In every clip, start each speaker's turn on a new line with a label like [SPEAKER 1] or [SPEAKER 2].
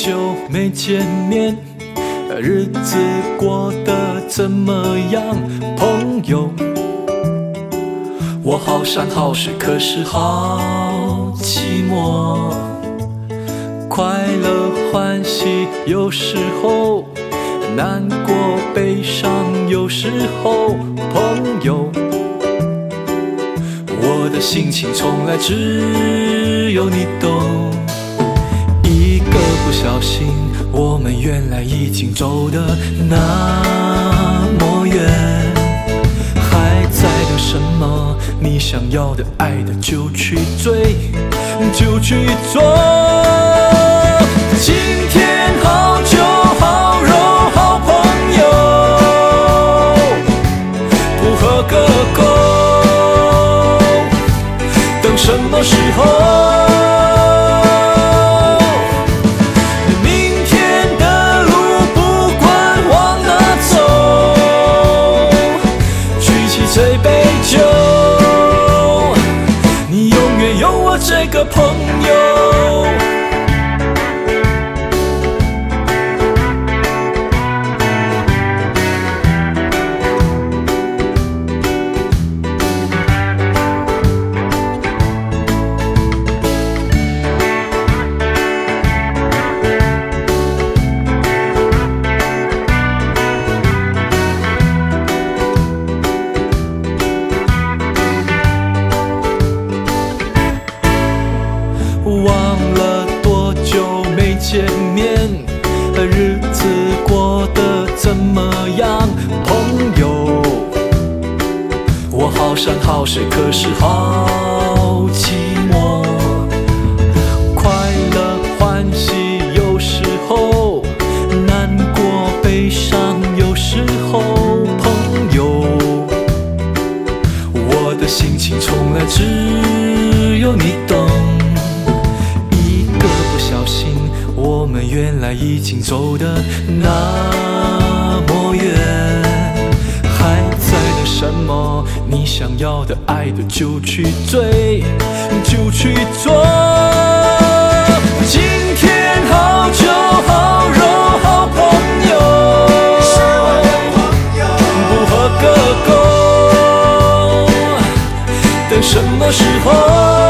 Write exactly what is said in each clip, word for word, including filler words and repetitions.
[SPEAKER 1] 久没见面，日子过得怎么样，朋友？我好山好水，可是好寂寞。快乐欢喜有时候，难过悲伤有时候，朋友。我的心情从来只有你懂。一个不小心，我们原来已经走得那么远，还在等什么？你想要的爱的就去追，就去做。今天好酒好肉好朋友，不喝个够，等什么时候？这个朋友，忘了多久没见面，日子过得怎么样，朋友？我好山好水，可是好寂寞。快乐欢喜有时候，难过悲伤有时候，朋友。我的心情从来只有你懂。我们原来已经走得那么远，还在等什么？你想要的爱的就去追，就去做。今天好酒好肉好朋友，是我的朋友，不喝个够，等什么时候？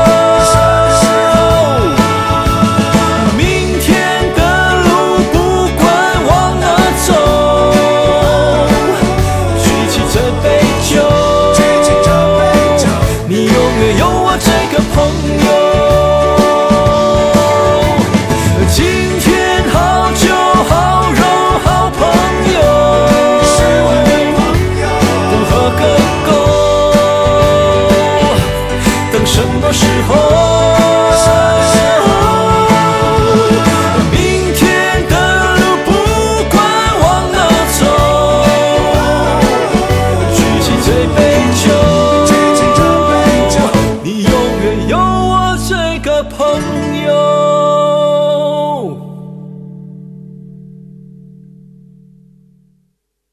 [SPEAKER 1] 什么时候？